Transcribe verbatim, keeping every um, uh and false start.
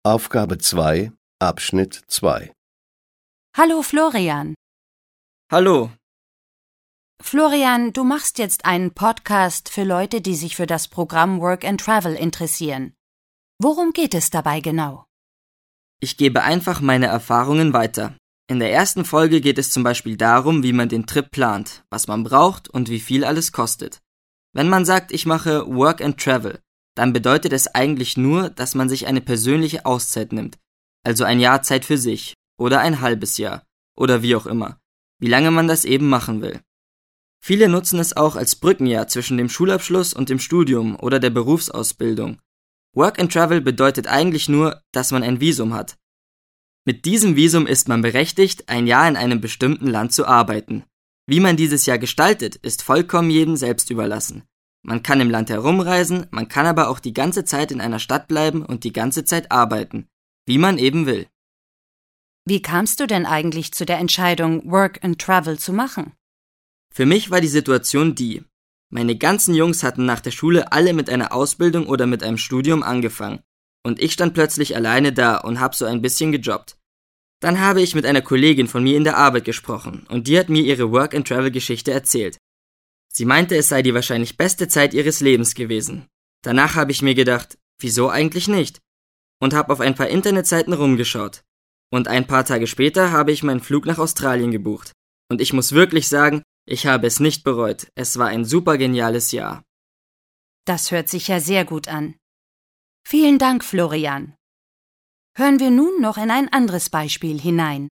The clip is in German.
Aufgabe zwei, Abschnitt zwei. Hallo Florian. Hallo. Florian, du machst jetzt einen Podcast für Leute, die sich für das Programm Work and Travel interessieren. Worum geht es dabei genau? Ich gebe einfach meine Erfahrungen weiter. In der ersten Folge geht es zum Beispiel darum, wie man den Trip plant, was man braucht und wie viel alles kostet. Wenn man sagt, ich mache Work and Travel, dann bedeutet es eigentlich nur, dass man sich eine persönliche Auszeit nimmt, also ein Jahr Zeit für sich oder ein halbes Jahr oder wie auch immer, wie lange man das eben machen will. Viele nutzen es auch als Brückenjahr zwischen dem Schulabschluss und dem Studium oder der Berufsausbildung. Work and Travel bedeutet eigentlich nur, dass man ein Visum hat. Mit diesem Visum ist man berechtigt, ein Jahr in einem bestimmten Land zu arbeiten. Wie man dieses Jahr gestaltet, ist vollkommen jedem selbst überlassen. Man kann im Land herumreisen, man kann aber auch die ganze Zeit in einer Stadt bleiben und die ganze Zeit arbeiten, wie man eben will. Wie kamst du denn eigentlich zu der Entscheidung, Work and Travel zu machen? Für mich war die Situation die: Meine ganzen Jungs hatten nach der Schule alle mit einer Ausbildung oder mit einem Studium angefangen. Und ich stand plötzlich alleine da und hab so ein bisschen gejobbt. Dann habe ich mit einer Kollegin von mir in der Arbeit gesprochen und die hat mir ihre Work-and-Travel-Geschichte erzählt. Sie meinte, es sei die wahrscheinlich beste Zeit ihres Lebens gewesen. Danach habe ich mir gedacht, wieso eigentlich nicht? Und habe auf ein paar Internetseiten rumgeschaut. Und ein paar Tage später habe ich meinen Flug nach Australien gebucht. Und ich muss wirklich sagen, ich habe es nicht bereut. Es war ein super geniales Jahr. Das hört sich ja sehr gut an. Vielen Dank, Florian. Hören wir nun noch in ein anderes Beispiel hinein.